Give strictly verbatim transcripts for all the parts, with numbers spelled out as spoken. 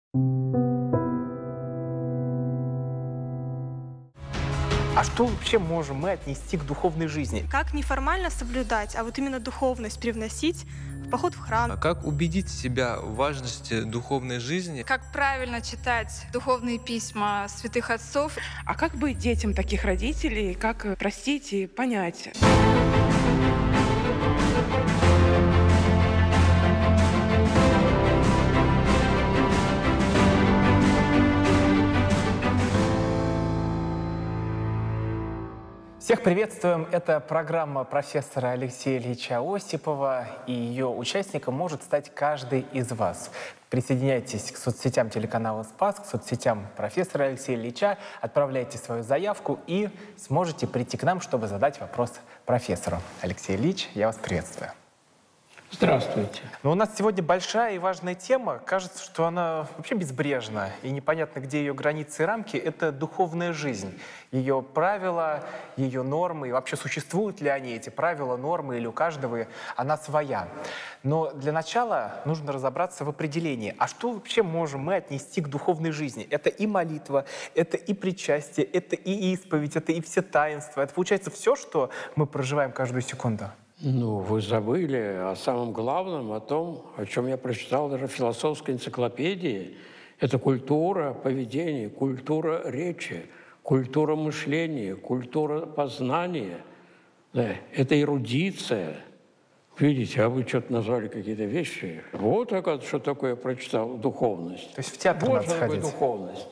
А что вообще можем мы отнести к духовной жизни? Как неформально соблюдать, а вот именно духовность привносить в поход в храм? А как убедить себя в важности духовной жизни? Как правильно читать духовные письма святых отцов? А как быть детям таких родителей, как простить и понять? Всех приветствуем! Это программа профессора Алексея Ильича Осипова, и ее участником может стать каждый из вас. Присоединяйтесь к соцсетям телеканала «Спас», к соцсетям профессора Алексея Ильича, отправляйте свою заявку и сможете прийти к нам, чтобы задать вопрос профессору. Алексей Ильич, я вас приветствую. Здравствуйте. Но у нас сегодня большая и важная тема. Кажется, что она вообще безбрежна, и непонятно, где ее границы и рамки. Это духовная жизнь. Ее правила, ее нормы, и вообще существуют ли они, эти правила, нормы, или у каждого она своя. Но для начала нужно разобраться в определении. А что вообще можем мы отнести к духовной жизни? Это и молитва, это и причастие, это и исповедь, это и все таинства. Это получается все, что мы проживаем каждую секунду. Ну, вы забыли о самом главном, о том, о чем я прочитал даже в философской энциклопедии. Это культура поведения, культура речи, культура мышления, культура познания. Да, это эрудиция. Видите, а вы что-то назвали какие-то вещи. Вот, оказывается, что такое я прочитал духовность. То есть в театр вот надо что такое сходить. Духовность.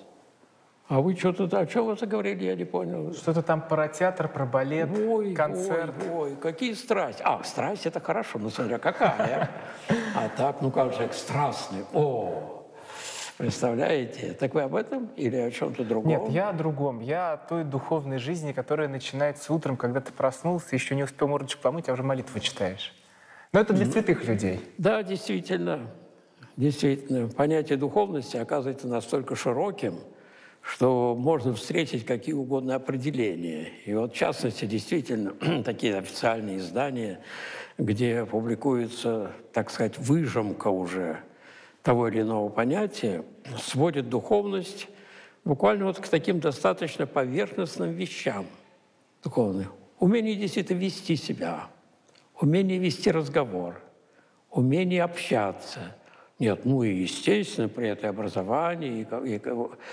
А вы что-то, о чем вы заговорили, я не понял. Что-то там про театр, про балет, ой, концерт. Ой, ой, какие страсти. А, страсть – это хорошо, но смотря какая. А так, ну как же, страстный. О, представляете? Так вы об этом или о чем-то другом? Нет, я о другом. Я о той духовной жизни, которая начинается утром, когда ты проснулся, еще не успел мордочку помыть, а уже молитву читаешь. Но это для святых людей. Да, действительно. Действительно. Понятие духовности оказывается настолько широким, что можно встретить какие угодно определения. И вот, в частности, действительно, такие официальные издания, где публикуется, так сказать, выжимка уже того или иного понятия, сводят духовность буквально вот к таким достаточно поверхностным вещам духовным. Умение действительно вести себя, умение вести разговор, умение общаться. Нет, ну и, естественно, при этом образование, и, и,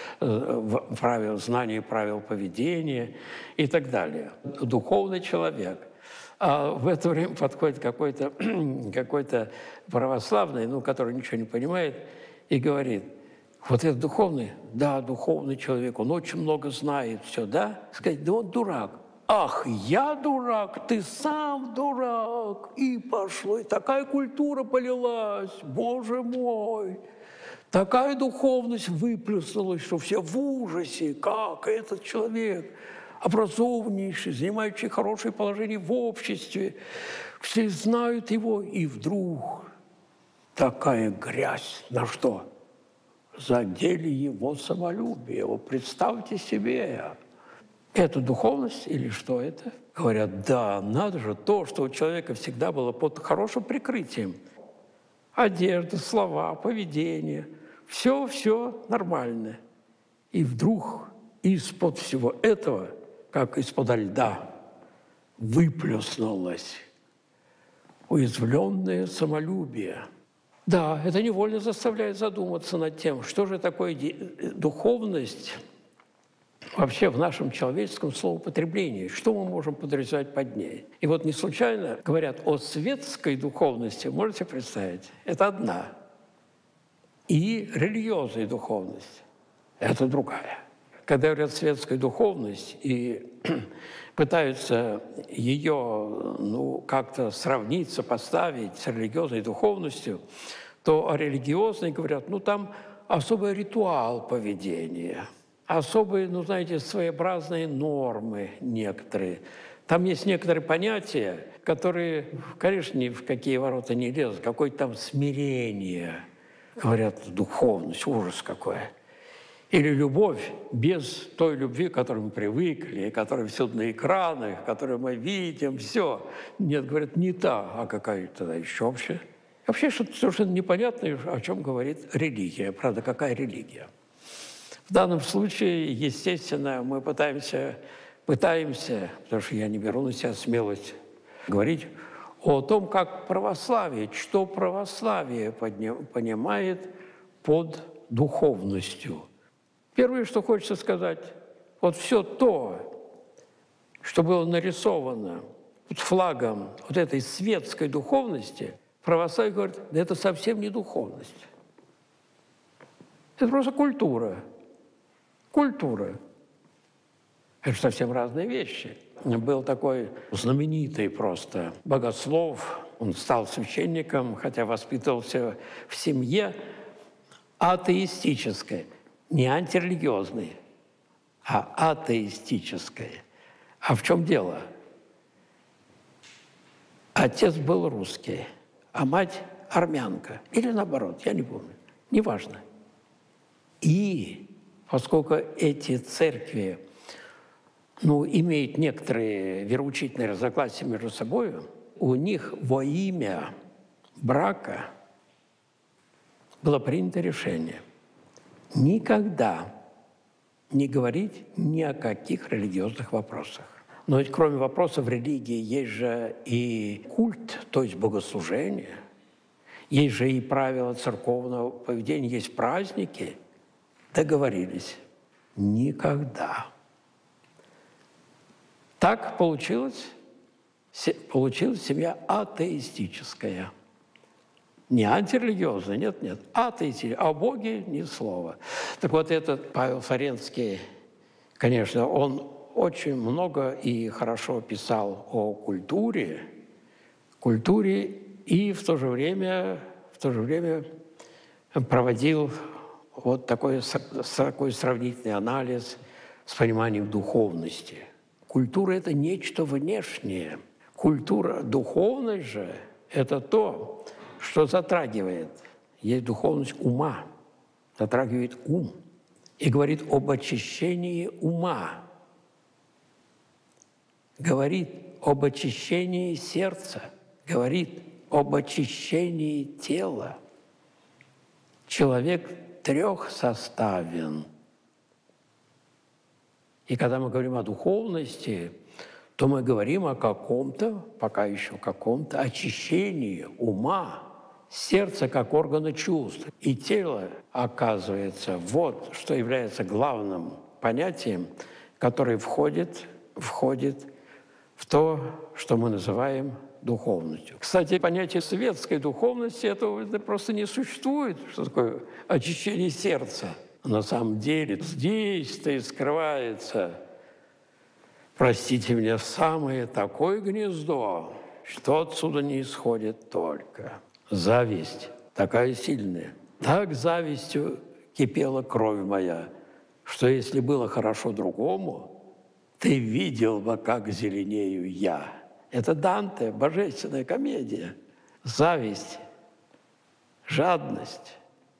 правил, знание правил поведения и так далее. Духовный человек. А в это время подходит какой-то какой-то православный, ну, который ничего не понимает, и говорит: вот это духовный? Да, духовный человек, он очень много знает, все, да? Сказать: да он дурак. Ах, я дурак, ты сам дурак. И пошло, и такая культура полилась, Боже мой. Такая духовность выплеснулась, что все в ужасе. Как этот человек, образованнейший, занимающий хорошее положение в обществе, все знают его, и вдруг такая грязь. На что? Задели его самолюбие. Вы представьте себе. Это духовность или что это? Говорят: да, надо же, то, что у человека всегда было под хорошим прикрытием. Одежда, слова, поведение. Все-все нормально. И вдруг из-под всего этого, как из-под льда, выплеснулось уязвленное самолюбие. Да, это невольно заставляет задуматься над тем, что же такое духовность вообще в нашем человеческом словоупотреблении, что мы можем подразумевать под ней. И вот не случайно говорят о светской духовности, можете представить? Это одна. И религиозная духовность – это другая. Когда говорят светская духовность и пытаются ее ну, как-то сравнить, сопоставить с религиозной духовностью, то о религиозной говорят: ну там особый ритуал поведения, особые, ну, знаете, своеобразные нормы некоторые. Там есть некоторые понятия, которые, конечно, ни в какие ворота не лезут. Какое-то там смирение. Говорят, духовность, ужас какой. Или любовь без той любви, к которой мы привыкли, которая всюду на экранах, которую мы видим, все. Нет, говорят, не та, а какая тогда еще вообще? Вообще что-то совершенно непонятное, о чем говорит религия. Правда, какая религия? В данном случае, естественно, мы пытаемся, пытаемся, потому что я не беру на себя смелость говорить о том, как православие, что православие понимает под духовностью. Первое, что хочется сказать, вот все то, что было нарисовано под флагом вот этой светской духовности, православие говорит, да это совсем не духовность. Это просто культура. Культура. Это совсем разные вещи. Был такой знаменитый просто богослов, он стал священником, хотя воспитывался в семье атеистической, не антирелигиозной, а атеистической. А в чем дело? Отец был русский, а мать армянка. Или наоборот, я не помню. Неважно. И поскольку эти церкви ну, имеют некоторые вероучительные разногласия между собой, у них во имя брака было принято решение никогда не говорить ни о каких религиозных вопросах. Но ведь кроме вопросов религии есть же и культ, то есть богослужение, есть же и правила церковного поведения, есть праздники. Договорились. Никогда. Так получилось, получилась семья атеистическая. Не антирелигиозная, нет, нет, атеистическая. О Боге ни слова. Так вот этот Павел Фаренский, конечно, он очень много и хорошо писал о культуре, культуре и в то же время, в то же время проводил вот такой, такой сравнительный анализ с пониманием духовности. Культура – это нечто внешнее. Культура, духовность же – это то, что затрагивает. Есть духовность ума, затрагивает ум и говорит об очищении ума, говорит об очищении сердца, говорит об очищении тела. Человек трехсоставен. И когда мы говорим о духовности, то мы говорим о каком-то, пока еще каком-то очищении ума, сердца как органа чувств. И тело, оказывается, вот что является главным понятием, которое входит, входит в то, что мы называем духовностью. Кстати, понятие светской духовности этого просто не существует. Что такое очищение сердца? На самом деле здесь-то и скрывается, простите меня, самое такое гнездо, что отсюда не исходит только зависть, такая сильная. Так завистью кипела кровь моя, что если было хорошо другому, ты видел бы, как зеленею я. Это Данте, божественная комедия. Зависть, жадность,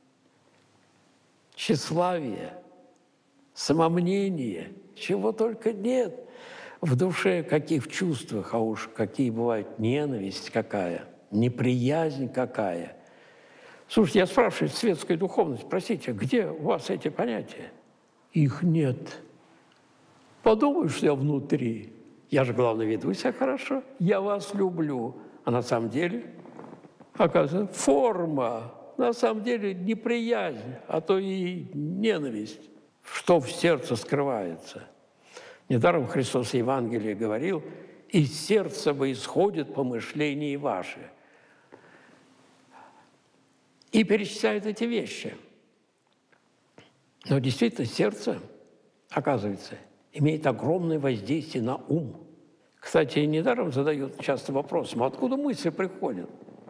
тщеславие, самомнение, чего только нет в душе, каких в чувствах, а уж какие бывают ненависть какая, неприязнь какая. Слушайте, я спрашиваю, светская духовность, простите, где у вас эти понятия? Их нет. Подумай, что я внутри. Я же, главное, веду себя хорошо. Я вас люблю. А на самом деле, оказывается, форма. На самом деле неприязнь, а то и ненависть, что в сердце скрывается. Недаром Христос в Евангелии говорил, из сердца бы исходит помышления ваши. И перечисляет эти вещи. Но действительно сердце, оказывается, имеет огромное воздействие на ум. Кстати, недаром задают часто вопрос, а откуда мысли приходят?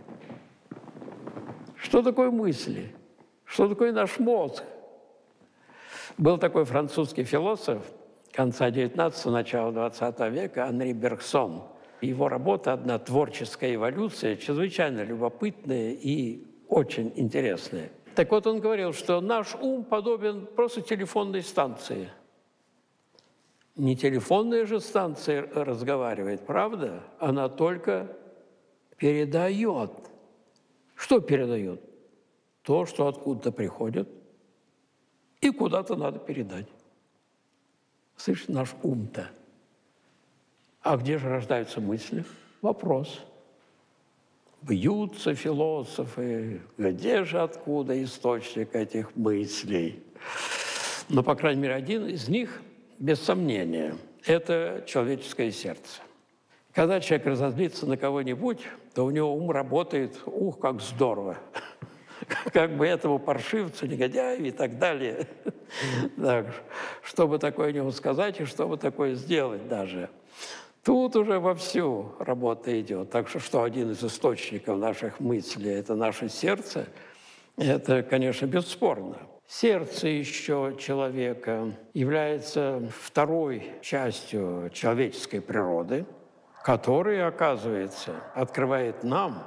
Что такое мысли? Что такое наш мозг? Был такой французский философ конца девятнадцатого, начала двадцатого века Анри Бергсон. Его работа «Одна творческая эволюция» чрезвычайно любопытная и очень интересная. Так вот, он говорил, что наш ум подобен просто телефонной станции. Не телефонная же станция разговаривает, правда? Она только передает Что передает? То, что откуда-то приходит, и куда-то надо передать. Слышь, наш ум-то. А где же рождаются мысли? Вопрос. Бьются философы, где же откуда источник этих мыслей? Но, по крайней мере, один из них, без сомнения, это человеческое сердце. Когда человек разозлится на кого-нибудь, то у него ум работает, ух, как здорово. Как бы этому паршивцу, негодяю и так далее. Так, чтобы такое ему сказать и чтобы такое сделать даже. Тут уже вовсю работа идет. Так что, что один из источников наших мыслей – это наше сердце, это, конечно, бесспорно. Сердце еще человека является второй частью человеческой природы, которая, оказывается, открывает нам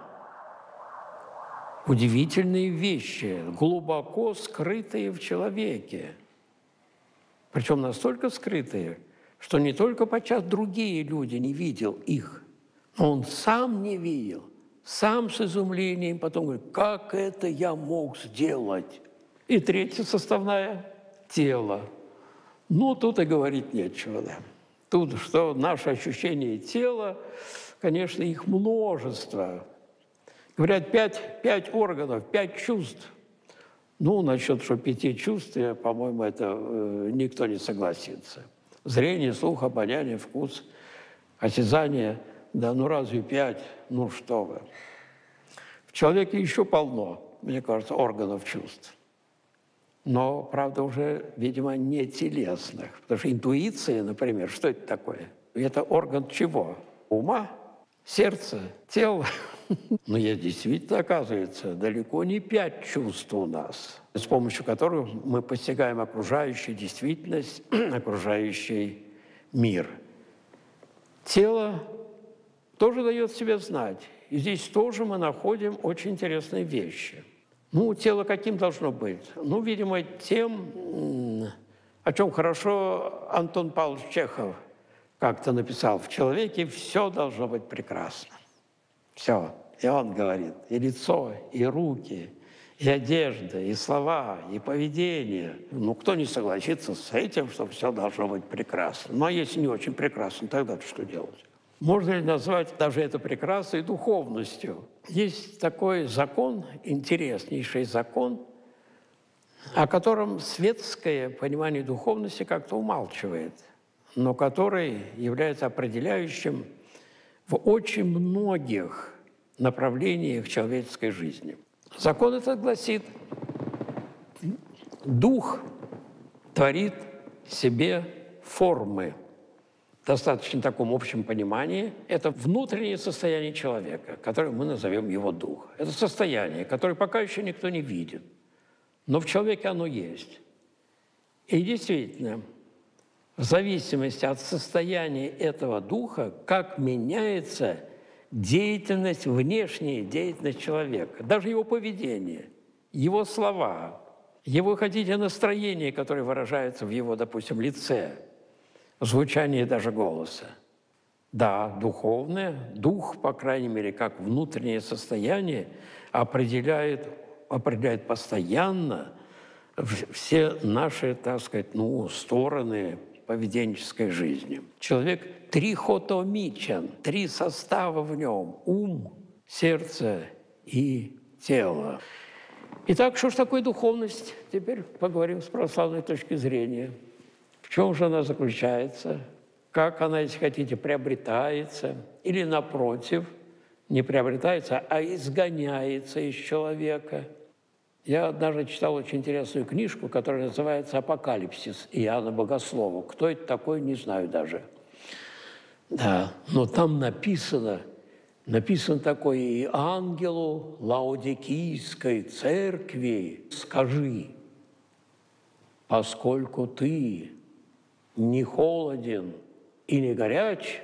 удивительные вещи, глубоко скрытые в человеке. Причем настолько скрытые, что не только подчас другие люди не видел их, но он сам не видел, сам с изумлением потом говорит, как это я мог сделать? И третья составная – тело. Ну, тут и говорить нечего, да. Тут, что наше ощущение тела, конечно, их множество. Говорят, пять, пять органов, пять чувств. Ну, насчет, что пяти чувств, по-моему, это э, никто не согласится. Зрение, слух, обоняние, вкус, осязание. Да ну разве пять? Ну что вы. В человеке еще полно, мне кажется, органов чувств. Но, правда, уже, видимо, не телесных. Потому что интуиция, например, что это такое? Это орган чего? Ума? Сердца? Тела? Но есть действительно, оказывается, далеко не пять чувств у нас, с помощью которых мы постигаем окружающую действительность, окружающий мир. Тело тоже дает себе знать. И здесь тоже мы находим очень интересные вещи. Ну, тело каким должно быть? Ну, видимо, тем, о чем хорошо Антон Павлович Чехов как-то написал. В человеке все должно быть прекрасно. Все. И он говорит, и лицо, и руки, и одежда, и слова, и поведение. Ну, кто не согласится с этим, что все должно быть прекрасно? Ну, а если не очень прекрасно, тогда что делать? Можно ли назвать даже это прекрасной духовностью? Есть такой закон, интереснейший закон, о котором светское понимание духовности как-то умалчивает, но который является определяющим в очень многих направлениях человеческой жизни. Закон этот гласит, дух творит себе формы. В достаточно таком общем понимании это внутреннее состояние человека, которое мы назовем его дух. Это состояние, которое пока еще никто не видит, но в человеке оно есть. И действительно, в зависимости от состояния этого духа, как меняется деятельность, внешняя деятельность человека, даже его поведение, его слова, его, хотите, настроение, которое выражается в его, допустим, лице, звучание даже голоса. Да, духовное, дух, по крайней мере, как внутреннее состояние, определяет, определяет постоянно все наши, так сказать, ну, стороны поведенческой жизни. Человек трихотомичен, три состава в нем – ум, сердце и тело. Итак, что же такое духовность? Теперь поговорим с православной точки зрения. В чем же она заключается? Как она, если хотите, приобретается? Или, напротив, не приобретается, а изгоняется из человека? Я однажды читал очень интересную книжку, которая называется «Апокалипсис» Иоанна Богослова. Кто это такой, не знаю даже. Да, но там написано, написано такое: «И ангелу Лаодикийской церкви скажи, поскольку ты не холоден и не горяч,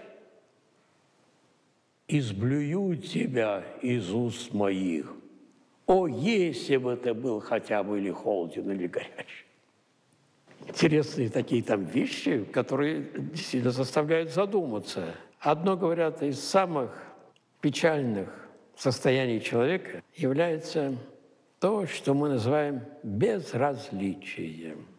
изблюю тебя из уст моих. О, если бы ты был хотя бы или холоден, или горяч». Интересные такие там вещи, которые действительно заставляют задуматься. Одно, говорят, из самых печальных состоянии человека является то, что мы называем безразличием.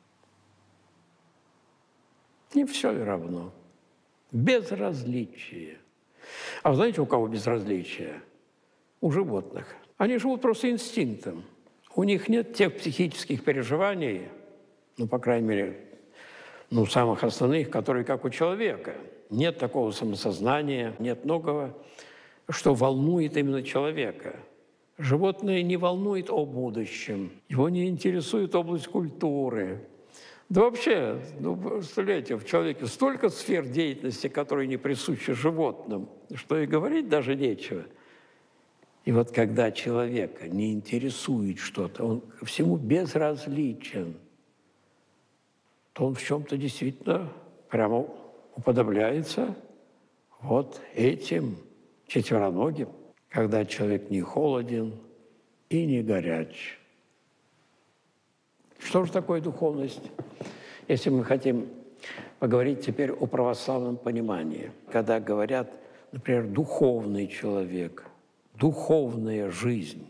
Не все ли равно? Безразличие. А вы знаете, у кого безразличие? У животных. Они живут просто инстинктом. У них нет тех психических переживаний, ну, по крайней мере, ну, самых основных, которые как у человека. Нет такого самосознания, нет многого, что волнует именно человека. Животное не волнует о будущем, его не интересует область культуры. Да вообще, ну, представляете, в человеке столько сфер деятельности, которые не присущи животным, что и говорить даже нечего. И вот когда человека не интересует что-то, он ко всему безразличен, то он в чем-то действительно прямо уподобляется вот этим четвероногим, когда человек не холоден и не горяч. Что же такое духовность? Если мы хотим поговорить теперь о православном понимании, когда говорят, например, духовный человек, духовная жизнь,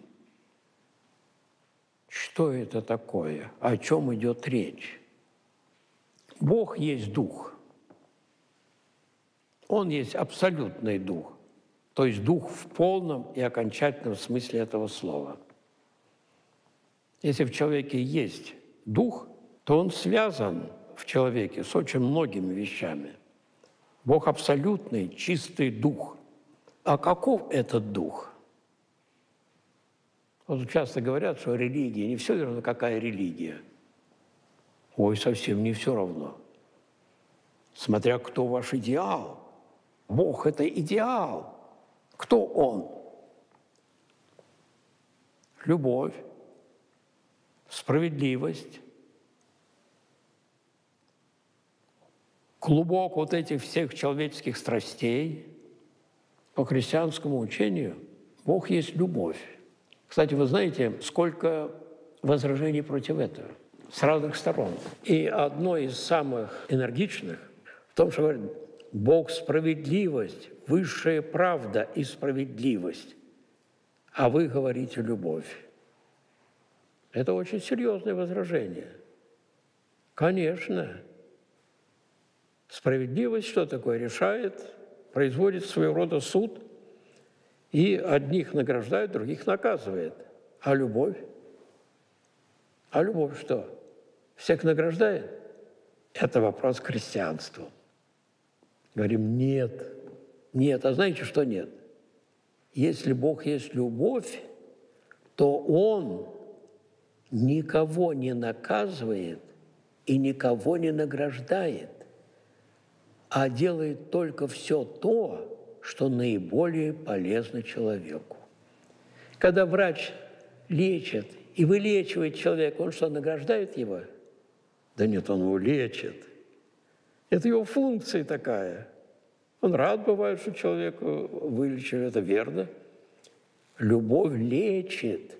что это такое? О чем идет речь? Бог есть дух. Он есть абсолютный дух, то есть дух в полном и окончательном смысле этого слова. Если в человеке есть дух, то он связан в человеке с очень многими вещами. Бог абсолютный, чистый дух. А каков этот дух? Вот часто говорят, что религия, не все равно, какая религия. Ой, совсем не все равно. Смотря кто ваш идеал. Бог – это идеал. Кто Он? Любовь, справедливость, клубок вот этих всех человеческих страстей. По христианскому учению Бог есть любовь. Кстати, вы знаете, сколько возражений против этого с разных сторон. И одно из самых энергичных в том, что говорят, Бог – справедливость, высшая правда и справедливость, а вы говорите любовь. Это очень серьезное возражение. Конечно. Справедливость что такое? Решает, производит своего рода суд, и одних награждает, других наказывает. А любовь? А любовь что? Всех награждает? Это вопрос к христианству. Говорим, нет. Нет. А знаете, что нет? Если Бог есть любовь, то Он никого не наказывает и никого не награждает, а делает только все то, что наиболее полезно человеку. Когда врач лечит и вылечивает человека, он что, награждает его? Да нет, он его лечит. Это его функция такая. Он рад бывает, что человека вылечили, это верно. Любовь лечит.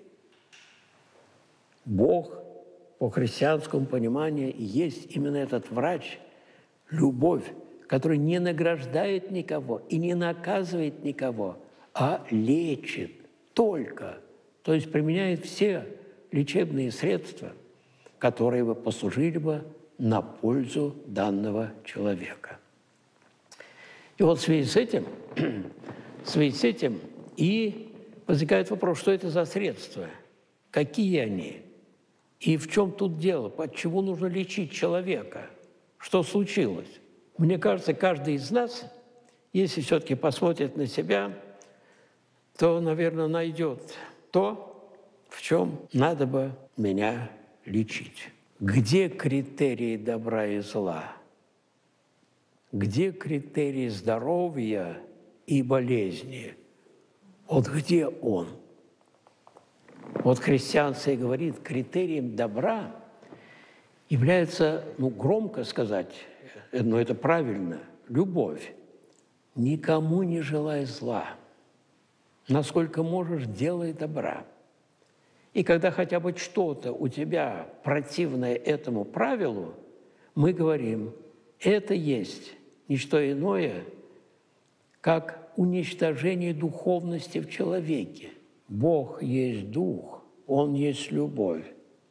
Бог по христианскому пониманию есть именно этот врач, любовь, который не награждает никого и не наказывает никого, а лечит только. То есть применяет все лечебные средства, которые бы послужили бы на пользу данного человека. И вот в связи с этим, в связи с этим и возникает вопрос, что это за средства, какие они, и в чем тут дело, почему нужно лечить человека, что случилось. Мне кажется, каждый из нас, если все-таки посмотрит на себя, то, наверное, найдет то, в чем надо бы меня лечить. Где критерии добра и зла? Где критерии здоровья и болезни? Вот где он? Вот христианство и говорит, критерием добра является, ну, громко сказать, но это правильно, любовь. Никому не желай зла. Насколько можешь, делай добра. И когда хотя бы что-то у тебя противное этому правилу, мы говорим, это есть не что иное, как уничтожение духовности в человеке. Бог есть Дух, Он есть любовь.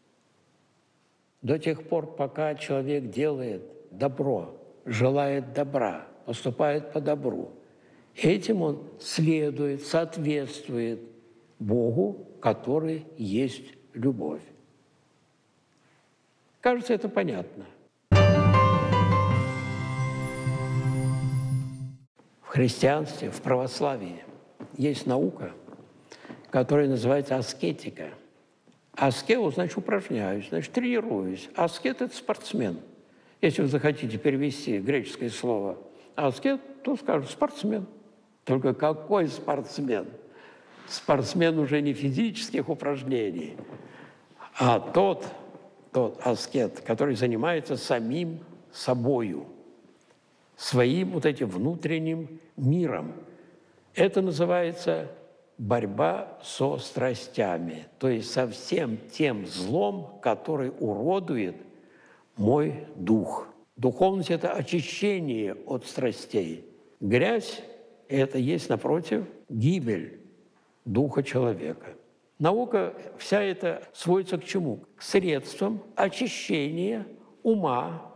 До тех пор, пока человек делает добро, желает добра, поступает по добру, этим он следует, соответствует Богу, который есть любовь. Кажется, это понятно. В христианстве, в православии есть наука, которая называется аскетика. Аскео, значит, упражняюсь, значит, тренируюсь. Аскет – это спортсмен. Если вы захотите перевести греческое слово аскет, то скажут спортсмен. Только какой спортсмен? Спортсмен уже не физических упражнений, а тот, тот аскет, который занимается самим собою, своим вот этим внутренним миром. Это называется борьба со страстями, то есть со всем тем злом, который уродует мой дух. Духовность – это очищение от страстей. Грязь – это есть, напротив, гибель духа человека. Наука вся эта сводится к чему? К средствам очищения ума,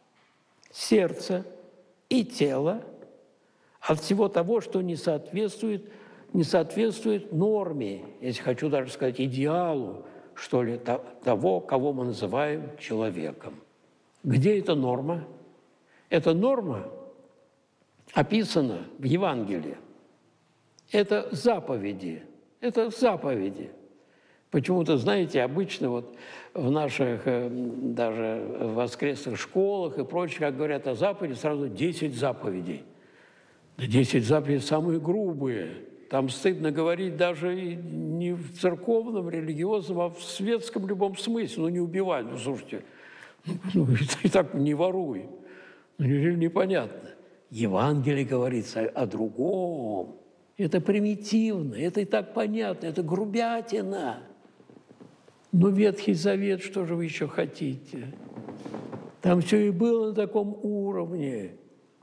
сердца и тела от всего того, что не соответствует, не соответствует норме, если хочу даже сказать, идеалу, что ли, того, кого мы называем человеком. Где эта норма? Эта норма описана в Евангелии. Это заповеди. Это заповеди. Почему-то, знаете, обычно вот в наших даже воскресных школах и прочее, как говорят о заповеди, сразу десять заповедей. Да десять заповедей самые грубые. Там стыдно говорить даже не в церковном, религиозном, а в светском любом смысле. Ну, не убивай, ну, слушайте, ну, и так не воруй. Ну, неужели непонятно? Евангелие говорится о другом. Это примитивно, это и так понятно, это грубятина. Но Ветхий Завет, что же вы еще хотите? Там все и было на таком уровне,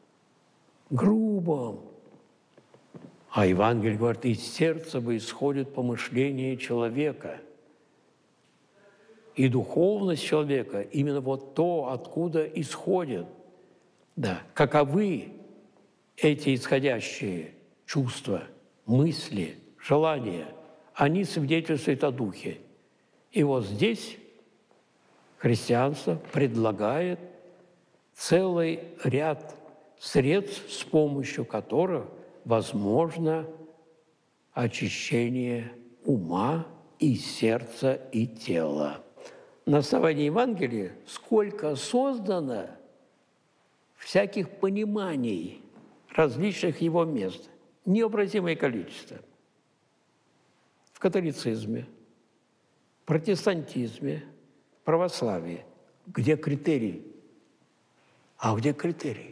грубом. А Евангелие говорит, из сердца бы исходит помышление человека. И духовность человека именно вот то, откуда исходит. Да, каковы эти исходящие чувства, мысли, желания, они свидетельствуют о Духе. И вот здесь христианство предлагает целый ряд средств, с помощью которых возможно очищение ума и сердца, и тела. На основании Евангелия сколько создано всяких пониманий различных его мест. Необразимое количество. В католицизме, протестантизме, православии. Где критерий? А где критерий?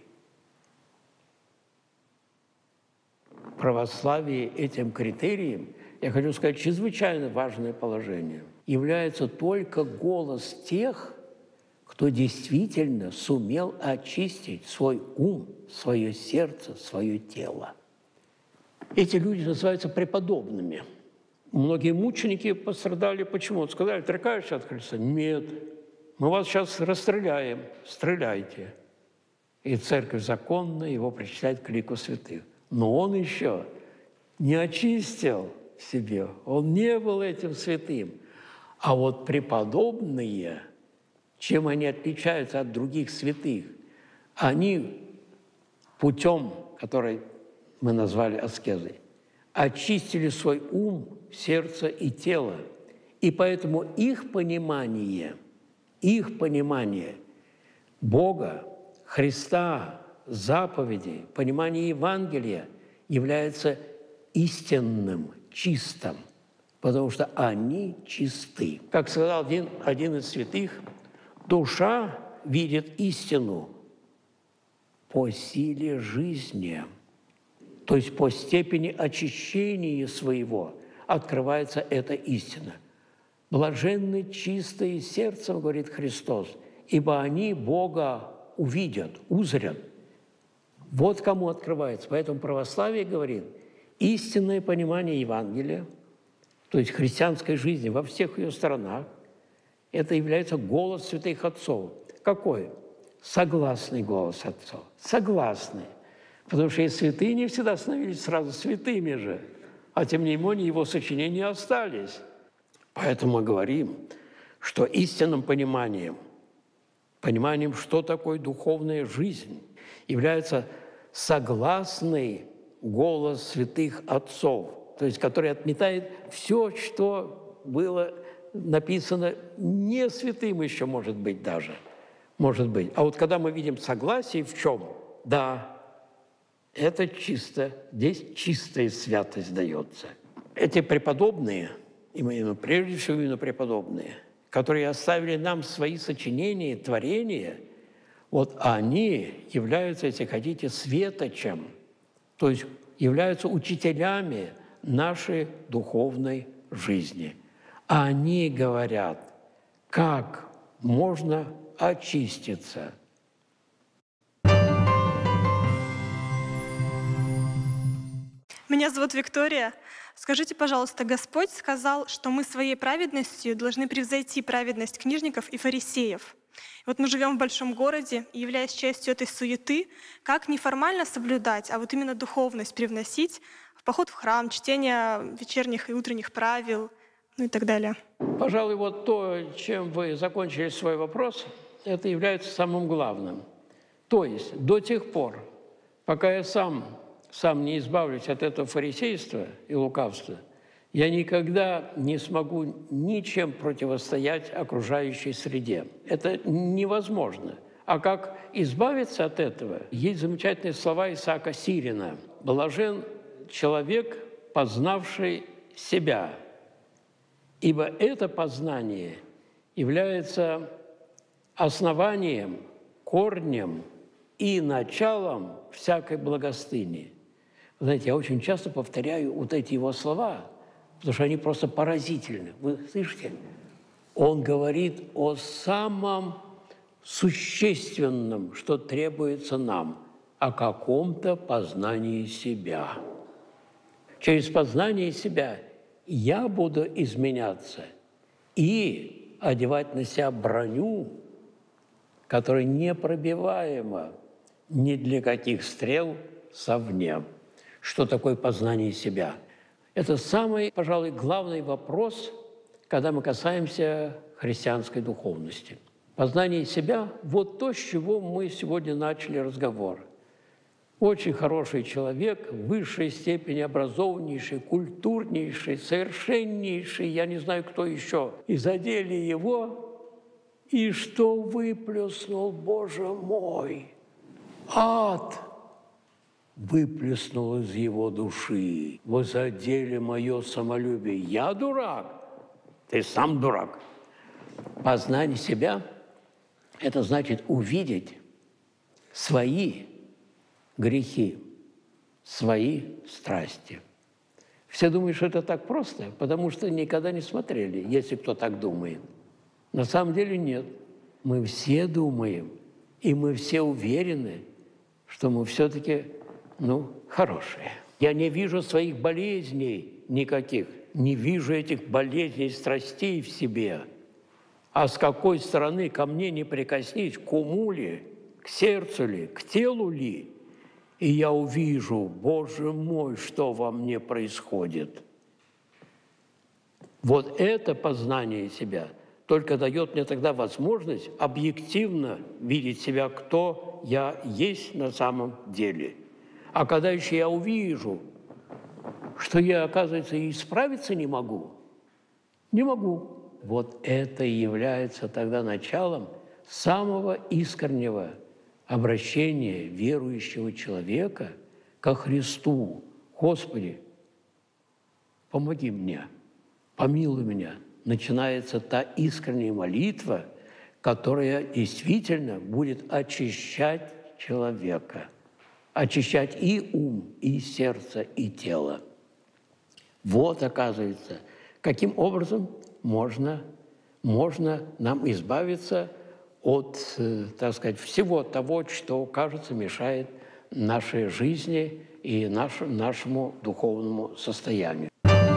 В православии этим критерием, я хочу сказать, чрезвычайно важное положение, является только голос тех, кто действительно сумел очистить свой ум, свое сердце, свое тело. Эти люди называются преподобными. Многие мученики пострадали. Почему? Сказали, отрекаешься от Христа? Нет. Мы вас сейчас расстреляем. Стреляйте. И церковь законно его причисляет к лику святых. Но он еще не очистил себе. Он не был этим святым. А вот преподобные, чем они отличаются от других святых? Они путем, который мы назвали аскезой, очистили свой ум, сердце и тело. И поэтому их понимание, их понимание Бога, Христа, заповедей, понимание Евангелия является истинным, чистым, потому что они чисты. Как сказал один, один из святых, душа видит истину по силе жизни, то есть по степени очищения своего открывается эта истина. Блаженны чистые сердцем, говорит Христос, ибо они Бога увидят, узрят. Вот кому открывается. Поэтому православие говорит, истинное понимание Евангелия, то есть христианской жизни во всех ее сторонах, это является голос святых отцов. Какой? Согласный голос отцов. Согласный. Потому что и святые не всегда становились сразу святыми же, а тем не менее его сочинения остались. Поэтому мы говорим, что истинным пониманием, пониманием, что такое духовная жизнь, является согласный голос святых отцов, то есть который отметает все, что было написано не святым еще, может быть, даже. Может быть. А вот когда мы видим согласие в чем? Да, это чисто, здесь чистая святость дается. Эти преподобные, именно прежде всего именно преподобные, которые оставили нам свои сочинения, творения, вот они являются, если хотите, светочем, то есть являются учителями нашей духовной жизни. Они говорят, как можно очиститься. Меня зовут Виктория. Скажите, пожалуйста, Господь сказал, что мы своей праведностью должны превзойти праведность книжников и фарисеев. Вот мы живем в большом городе, и, являясь частью этой суеты, как не формально соблюдать, а вот именно духовность привносить в поход в храм, чтение вечерних и утренних правил, ну и так далее. Пожалуй, вот то, чем вы закончили свой вопрос, это является самым главным. То есть до тех пор, пока я сам, сам не избавлюсь от этого фарисейства и лукавства, я никогда не смогу ничем противостоять окружающей среде. Это невозможно. А как избавиться от этого? Есть замечательные слова Исаака Сирина. «Блажен человек, познавший себя, ибо это познание является основанием, корнем и началом всякой благостыни». Знаете, я очень часто повторяю вот эти его слова, потому что они просто поразительны. Вы слышите? Он говорит о самом существенном, что требуется нам, о каком-то познании себя. Через познание себя я буду изменяться и одевать на себя броню, которая непробиваема ни для каких стрел совне. Что такое познание себя? Это самый, пожалуй, главный вопрос, когда мы касаемся христианской духовности. Познание себя – вот то, с чего мы сегодня начали разговор. Очень хороший человек, в высшей степени образованнейший, культурнейший, совершеннейший, я не знаю, кто еще. И задели его, и что выплеснул, Боже мой? Ад выплеснул из его души. Вы задели мое самолюбие. Я дурак, ты сам дурак. Познание себя – это значит увидеть свои грехи, свои страсти. Все думают, что это так просто, потому что никогда не смотрели, если кто так думает. На самом деле нет. Мы все думаем, и мы все уверены, что мы все-таки, ну, хорошие. Я не вижу своих болезней никаких, не вижу этих болезней, страстей в себе. А с какой стороны ко мне не прикоснись, к уму ли, к сердцу ли, к телу ли, и я увижу, Боже мой, что во мне происходит. Вот это познание себя только дает мне тогда возможность объективно видеть себя, кто я есть на самом деле. А когда еще я увижу, что я, оказывается, и исправиться не могу, не могу, вот это и является тогда началом самого искреннего обращения верующего человека ко Христу. Господи, помоги мне, помилуй меня. Начинается та искренняя молитва, которая действительно будет очищать человека, очищать и ум, и сердце, и тело. Вот, оказывается, каким образом можно, можно нам избавиться от, так сказать, всего того, что, кажется, мешает нашей жизни и наш, нашему духовному состоянию.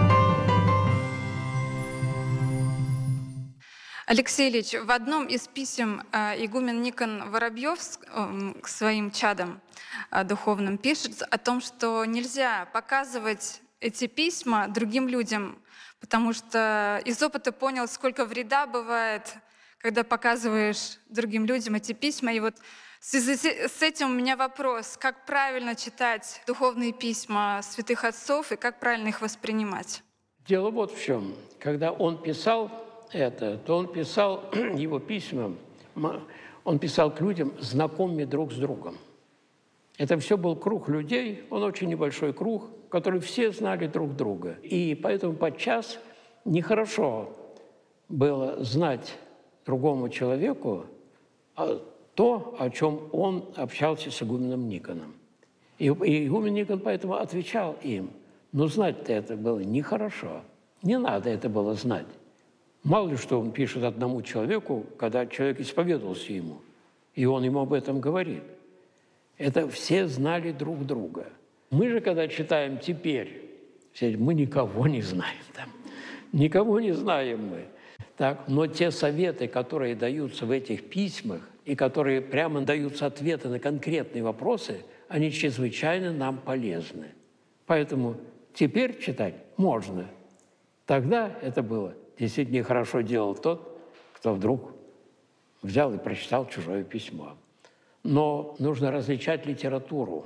Алексей Ильич, в одном из писем э, игумен Никон Воробьев э, к своим чадам э, духовным пишет о том, что нельзя показывать эти письма другим людям, потому что из опыта понял, сколько вреда бывает, когда показываешь другим людям эти письма. И вот в связи с этим у меня вопрос, как правильно читать духовные письма святых отцов и как правильно их воспринимать? Дело вот в чем. Когда он писал это, то он писал его письма, он писал к людям, знакомыми друг с другом. Это все был круг людей, он очень небольшой круг, который все знали друг друга. И поэтому подчас нехорошо было знать другому человеку то, о чем он общался с игуменом Никоном. И игумен Никон поэтому отвечал им, но знать-то это было нехорошо, не надо это было знать. Мало ли что он пишет одному человеку, когда человек исповедовался ему, и он ему об этом говорит. Это все знали друг друга. Мы же, когда читаем теперь, мы никого не знаем там. Никого не знаем мы. Так, но те советы, которые даются в этих письмах, и которые прямо даются ответы на конкретные вопросы, они чрезвычайно нам полезны. Поэтому теперь читать можно. Тогда это было. Действительно хорошо делал тот, кто вдруг взял и прочитал чужое письмо. Но нужно различать литературу.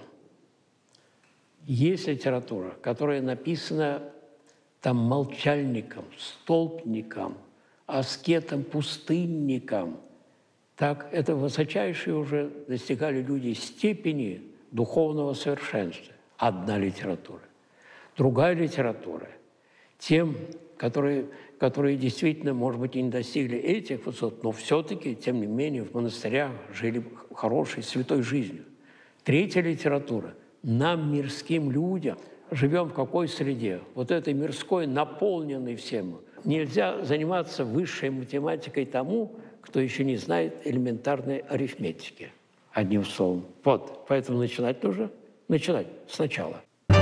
Есть литература, которая написана там молчальником, столпником, аскетом, пустынником. Так, это высочайшие уже достигали люди степени духовного совершенства. Одна литература. Другая литература тем, которые, которые действительно, может быть, и не достигли этих высот, но все-таки, тем не менее, в монастырях жили хорошей, святой жизнью. Третья литература – нам, мирским людям, живем в какой среде? Вот этой мирской, наполненной всем. Нельзя заниматься высшей математикой тому, кто еще не знает элементарной арифметики. Одним словом. Вот, поэтому начинать нужно, начинать сначала.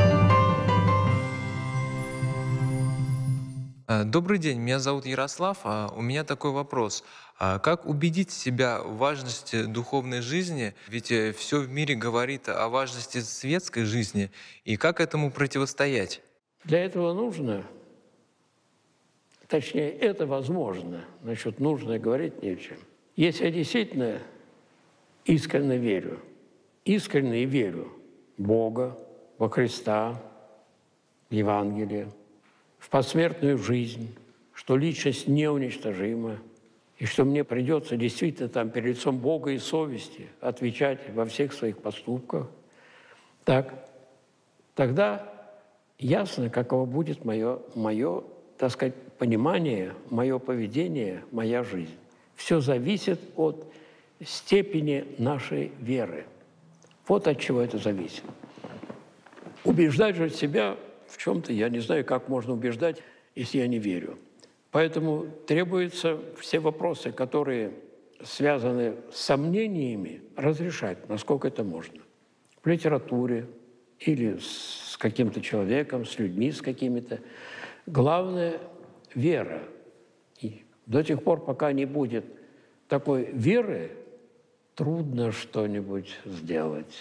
Добрый день, меня зовут Ярослав. У меня такой вопрос. Как убедить себя в важности духовной жизни? Ведь все в мире говорит о важности светской жизни. И как этому противостоять? Для этого нужно, точнее, это возможно. Насчет нужно говорить не о чем. Если я действительно искренне верю, искренне верю в Бога, во Христа, в Евангелие, в посмертную жизнь, что личность неуничтожима, и что мне придется действительно там перед лицом Бога и совести отвечать во всех своих поступках, так, тогда ясно, каково будет мое, мое, так сказать, понимание, мое поведение, моя жизнь. Все зависит от степени нашей веры. Вот от чего это зависит. Убеждать же себя в чем-то, я не знаю, как можно убеждать, если я не верю. Поэтому требуются все вопросы, которые связаны с сомнениями, разрешать, насколько это можно. В литературе или с каким-то человеком, с людьми, с какими-то. Главное – вера. И до тех пор, пока не будет такой веры, трудно что-нибудь сделать.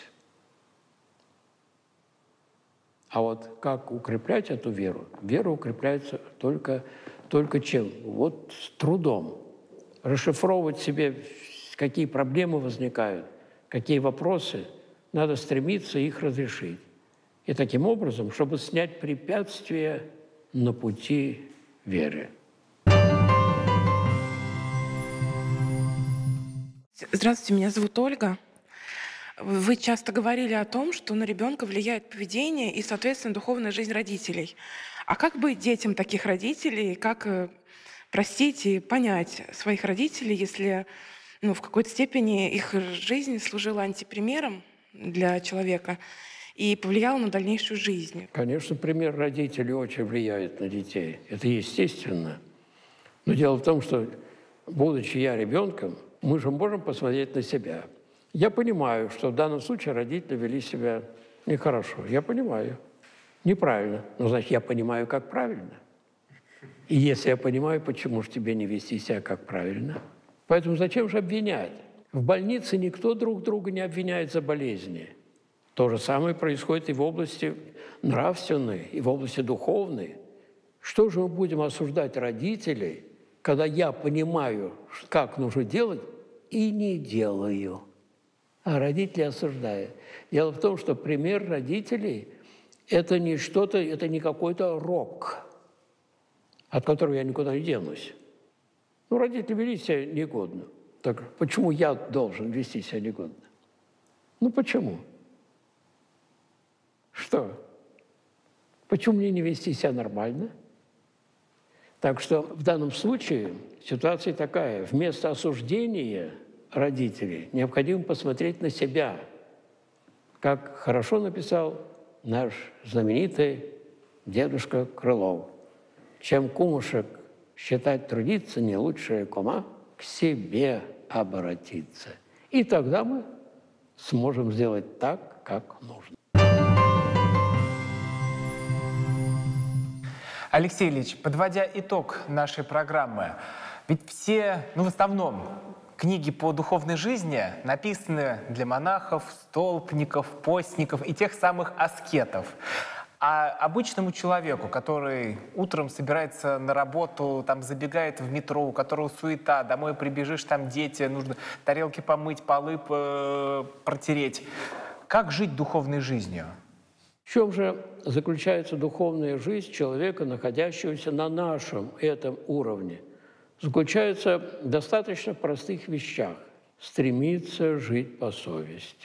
А вот как укреплять эту веру? Вера укрепляется только, только чем? Вот трудом. Расшифровывать себе, какие проблемы возникают, какие вопросы, надо стремиться их разрешить. И таким образом, чтобы снять препятствия на пути веры. Здравствуйте, меня зовут Ольга. Вы часто говорили о том, что на ребенка влияет поведение и, соответственно, духовная жизнь родителей. А как быть детям таких родителей? Как простить и понять своих родителей, если ну, в какой-то степени их жизнь служила антипримером для человека и повлияла на дальнейшую жизнь? Конечно, пример родителей очень влияет на детей. Это естественно. Но дело в том, что, будучи я ребенком, мы же можем посмотреть на себя. Я понимаю, что в данном случае родители вели себя нехорошо. Я понимаю. Неправильно. Но, значит, я понимаю, как правильно. И если я понимаю, почему же тебе не вести себя как правильно? Поэтому зачем же обвинять? В больнице никто друг друга не обвиняет за болезни. То же самое происходит и в области нравственной, и в области духовной. Что же мы будем осуждать родителей, когда я понимаю, как нужно делать, и не делаю? А родители осуждают. Дело в том, что пример родителей – это не что-то, это не какой-то рок, от которого я никуда не денусь. Ну, родители вели себя негодно. Так почему я должен вести себя негодно? Ну, почему? Что? Почему мне не вести себя нормально? Так что в данном случае ситуация такая. Вместо осуждения родителей необходимо посмотреть на себя. Как хорошо написал наш знаменитый дедушка Крылов. Чем кумушек считать трудиться, не лучшая кума к себе обратиться. И тогда мы сможем сделать так, как нужно. Алексей Ильич, подводя итог нашей программы, ведь все, ну в основном, книги по духовной жизни написаны для монахов, столпников, постников и тех самых аскетов. А обычному человеку, который утром собирается на работу, там забегает в метро, у которого суета, домой прибежишь, там дети, нужно тарелки помыть, полы протереть. Как жить духовной жизнью? В чем же заключается духовная жизнь человека, находящегося на нашем этом уровне? Заключается в достаточно простых вещах. Стремиться жить по совести.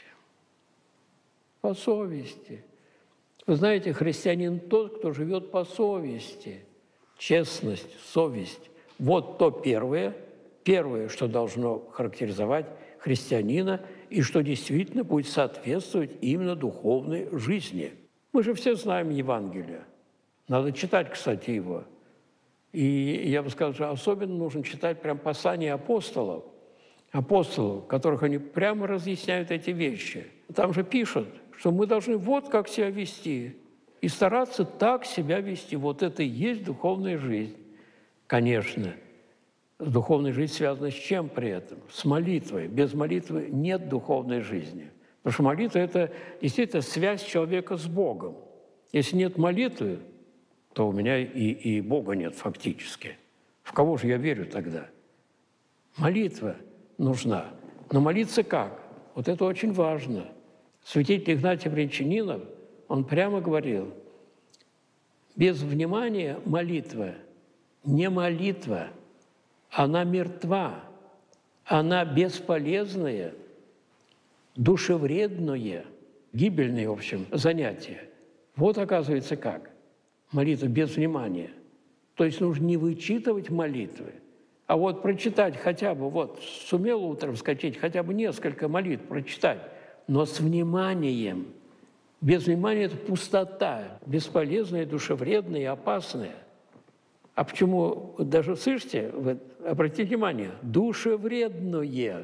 По совести. Вы знаете, христианин тот, кто живет по совести. Честность, совесть. Вот то первое, первое, что должно характеризовать христианина и что действительно будет соответствовать именно духовной жизни. Мы же все знаем Евангелие. Надо читать, кстати, его. И я бы сказал, что особенно нужно читать прям послания апостолов, апостолов, которых они прямо разъясняют эти вещи. Там же пишут, что мы должны вот как себя вести и стараться так себя вести. Вот это и есть духовная жизнь. Конечно, духовная жизнь связана с чем при этом? С молитвой. Без молитвы нет духовной жизни. Потому что молитва – это действительно связь человека с Богом. Если нет молитвы, то у меня и, и Бога нет фактически. В кого же я верю тогда? Молитва нужна. Но молиться как? Вот это очень важно. Святитель Игнатий Брянчанинов, он прямо говорил, без внимания молитва не молитва, она мертва, она бесполезная, душевредное, гибельное, в общем, занятие. Вот оказывается как. Молитва без внимания. То есть нужно не вычитывать молитвы, а вот прочитать хотя бы, вот сумел утром вскочить, хотя бы несколько молитв прочитать, но с вниманием. Без внимания – это пустота, бесполезная, душевредная и опасная. А почему, даже слышите, вы обратите внимание, душевредное.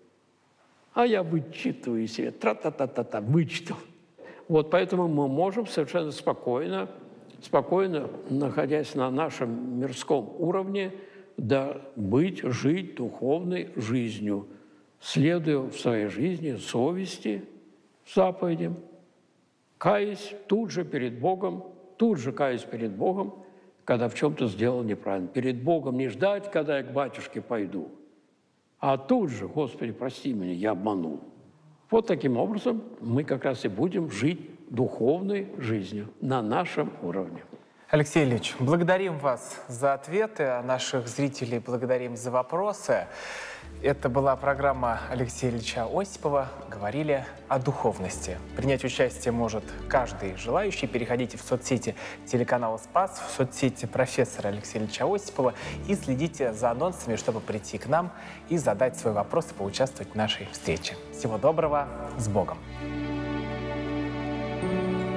А я вычитываю себе, тра-та-та-та-та, вычитал. Вот поэтому мы можем совершенно спокойно, спокойно, находясь на нашем мирском уровне, да, быть, жить духовной жизнью, следуя в своей жизни совести, заповедям, каясь тут же перед Богом, тут же каясь перед Богом, когда в чем-то сделал неправильно. Перед Богом не ждать, когда я к батюшке пойду, а тут же, Господи, прости меня, я обманул. Вот таким образом мы как раз и будем жить духовной жизнью на нашем уровне. Алексей Ильич, благодарим вас за ответы, а наших зрителей благодарим за вопросы. Это была программа Алексея Ильича Осипова. Говорили о духовности. Принять участие может каждый желающий. Переходите в соцсети телеканала «Спас», в соцсети профессора Алексея Ильича Осипова и следите за анонсами, чтобы прийти к нам и задать свой вопрос и поучаствовать в нашей встрече. Всего доброго, с Богом! Thank you.